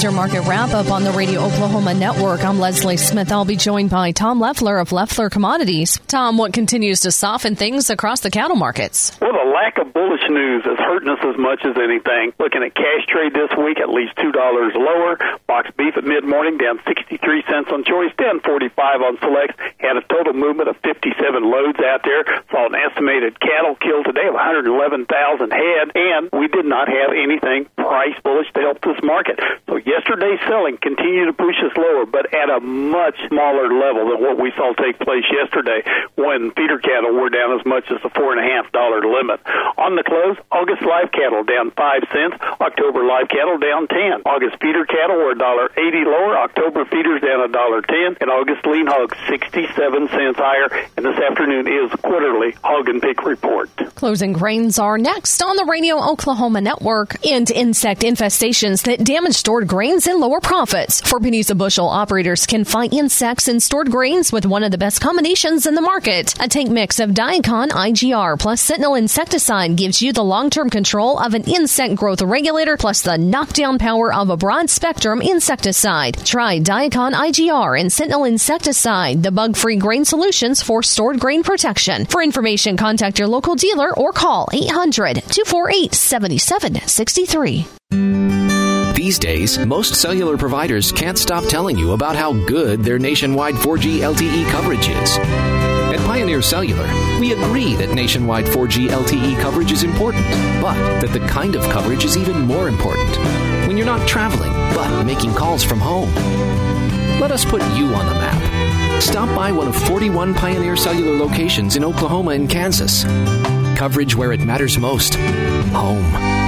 your market wrap-up on the Radio Oklahoma Network. I'm Leslie Smith. I'll be joined by Tom Leffler of Leffler Commodities. Tom, what continues to soften things across the cattle markets? Well, the lack of bullish news is hurting us as much as anything. Looking at cash trade this week, at least $2 lower. Box beef at mid-morning down 63 cents on choice, down 45 on select. Had a total movement of 57 loads out there. Saw an estimated cattle kill today of 111,000 head, and we did not have anything price bullish to help this market. So yesterday's selling continued to push us lower, but at a much smaller level than what we saw take place yesterday when feeder cattle were down as much as the $4.50 limit. On the close, August live cattle down 5 cents, October live cattle down 10. August feeder cattle were $1.80 lower, October feeders down $1.10, and August lean hogs 67 cents higher. And this afternoon is quarterly hog and pig report. Closing grains are next on the Radio Oklahoma Network. And insect infestations that damage stored grains and lower profits. For pennies a bushel, operators can fight insects in stored grains with one of the best combinations in the market. A tank mix of Diacon IGR plus Sentinel insecticide gives you the long-term control of an insect growth regulator plus the knockdown power of a broad-spectrum insecticide. Try Diacon IGR and Sentinel insecticide, the bug-free grain solutions for stored grain protection. For information, contact your local dealer or call 800-248-7763. These days, most cellular providers can't stop telling you about how good their nationwide 4G LTE coverage is. At Pioneer Cellular, we agree that nationwide 4G LTE coverage is important, but that the kind of coverage is even more important when you're not traveling, but making calls from home. Let us put you on the map. Stop by one of 41 Pioneer Cellular locations in Oklahoma and Kansas. Coverage where it matters most. Home.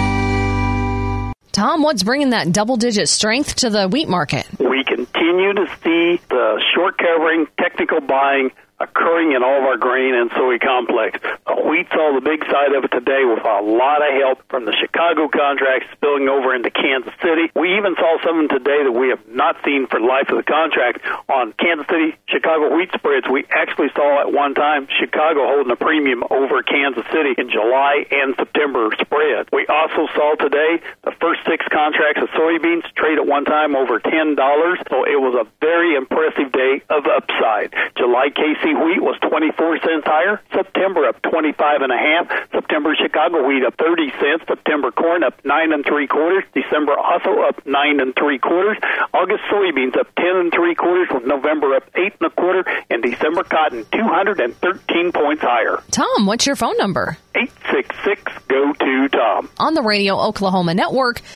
Tom, what's bringing that double-digit strength to the wheat market? We continue to see the short covering, technical buying occurring in all of our grain and soy complex. Wheat saw the big side of it today with a lot of help from the Chicago contracts spilling over into Kansas City. We even saw something today that we have not seen for the life of the contract on Kansas City, Chicago wheat spreads. We actually saw at one time Chicago holding a premium over Kansas City in July and September spread. We also saw today the first 6 contracts of soybeans trade at one time over $10. So it was a very impressive day of upside. July KC wheat was 24 cents higher. September up 25.5. September Chicago wheat up 30 cents. September corn up 9 3/4. December also up 9 3/4. August soybeans up 10 3/4, with November up 8 1/4, and December cotton 213 points higher. Tom, what's your phone number? 866-GO-TO-TOM. On the Radio Oklahoma Network.